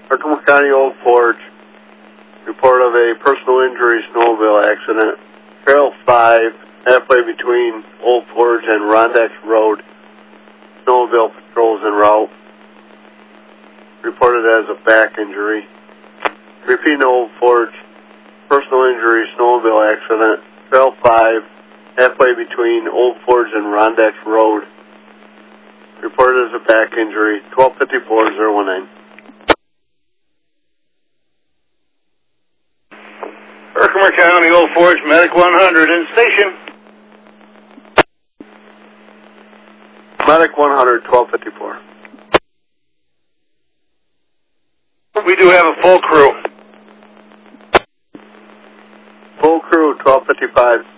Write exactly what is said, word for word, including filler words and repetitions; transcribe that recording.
Herkimer County Old Forge, report of a personal injury snowmobile accident. Trail five, halfway between Old Forge and Rondex Road. Snowmobile patrols en route. Reported as a back injury. Repeating Old Forge, personal injury snowmobile accident. Trail five, halfway between Old Forge and Rondex Road. Reported as a back injury. twelve fifty-four oh one nine. Herkimer County Old Forge, Medic one hundred in station. Medic one hundred, twelve fifty-four. We do have a full crew. Full crew, twelve fifty-five.